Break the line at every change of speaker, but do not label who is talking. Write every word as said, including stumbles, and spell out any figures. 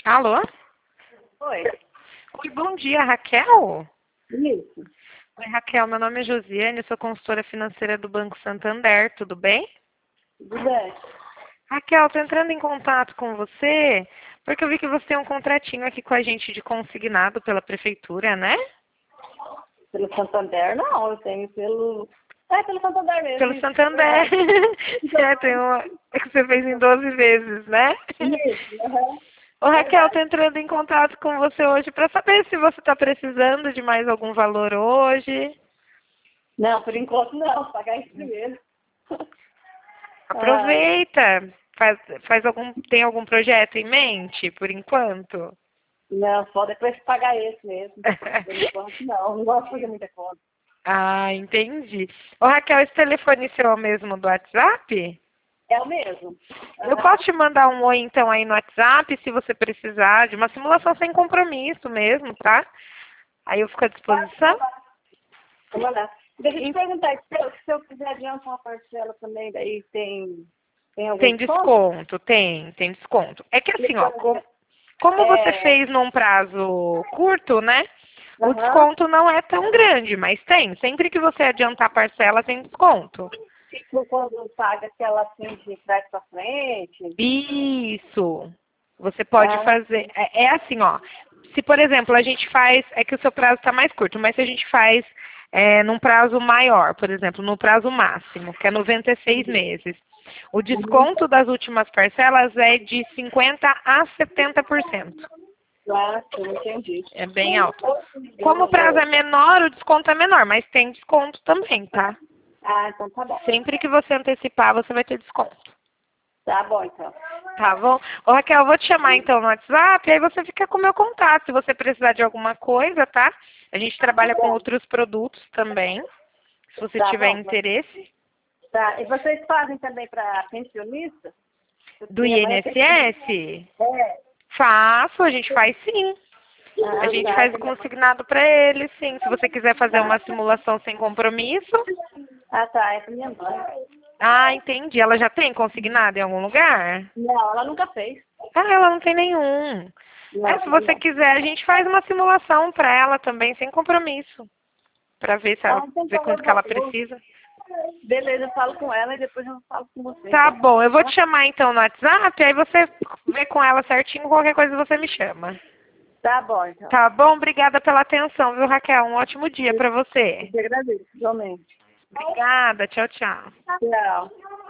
Alô?
Oi.
Oi, bom dia, Raquel?
Isso.
Oi, Raquel, meu nome é Josiane, eu sou consultora financeira do Banco Santander, tudo bem?
Tudo bem.
Raquel, estou entrando em contato com você porque eu vi que você tem um contratinho aqui com a gente de consignado pela prefeitura, né?
Pelo Santander, não. Eu tenho pelo... É, pelo Santander mesmo.
Pelo
Isso.
Santander. É, tem uma... é que você fez em doze vezes, né?
Isso. Uhum.
Ô, Raquel,
Verdade.
estou entrando em contato com você hoje para saber se você está precisando de mais algum valor hoje.
Não, por enquanto não. Vou pagar isso primeiro. Ai,
Aproveita. Faz, faz algum, tem algum projeto em mente, por enquanto?
não, só depois de pagar esse mesmo. Por enquanto não. Não gosto de fazer muita conta.
Ah, entendi. Ô, Raquel, esse telefone seu é o mesmo do WhatsApp?
É o mesmo.
Eu
Aham.
posso te mandar um oi, então, aí no WhatsApp, se você precisar, de uma simulação sem compromisso mesmo, tá? Aí eu fico à
Pode
disposição.
mandar. Vou mandar. Deixa eu te
E
perguntar, se eu, se eu quiser adiantar uma parcela também, daí tem, tem algum
tem
desconto?
desconto? Tem, tem desconto. É que
E,
assim, ó,
por
com-
exemplo,
como você
é...
fez num prazo curto, né? O
Aham.
desconto não é tão grande, mas tem. Sempre que você adiantar a parcela, tem desconto.
Tipo, quando paga aquela assim de trás pra frente.
Isso. Você pode
Ah,
fazer. É, é assim, ó. Se, por exemplo, a gente faz. É que o seu prazo está mais curto, mas se a gente faz é, num prazo maior, por exemplo, no prazo máximo, que é noventa e seis meses, o
uhum.
desconto das últimas parcelas é de cinquenta a setenta por cento.
Ah, sim, entendi.
É bem alto. Como o prazo
Eu-
é menor, o desconto é menor, mas tem desconto também, tá?
Ah, então tá bom.
Sempre que você antecipar, você vai ter desconto.
Tá bom, então.
Tá bom? Ô, Raquel, eu vou te chamar então no WhatsApp, aí você fica com o meu contato. Se você precisar de alguma coisa, tá? A gente trabalha com outros produtos também, se você
Tá
tiver
bom.
interesse.
Tá. E vocês fazem também para pensionista? Porque
Do
minha mãe é pensionista.
I N S S?
É.
Faço, a gente faz sim. A
Ah,
gente
tá.
faz
Que minha mãe...
consignado para ele, sim. Se você quiser fazer
Ah,
uma simulação sem compromisso.
ah, tá. É pra minha mãe.
Ah, entendi. Ela já tem consignado em algum lugar?
Não, ela nunca fez.
Ah, ela não tem nenhum. É,
Não,
se você
não.
quiser, a gente faz uma simulação para ela também, sem compromisso. Para ver se ela
Ah, então
ver
tá, eu
quanto que ela
vou... eu-
precisa.
Beleza, eu falo com ela e depois eu falo com você,
Tá
então.
bom, eu vou te
Tá?
chamar então no WhatsApp, aí você vê com ela certinho, qualquer coisa você me chama.
Tá bom, então.
Tá bom? Obrigada pela atenção, viu, Raquel? Um ótimo dia
Eu
para você.
te agradeço, igualmente.
Obrigada, tchau, tchau.
Tchau.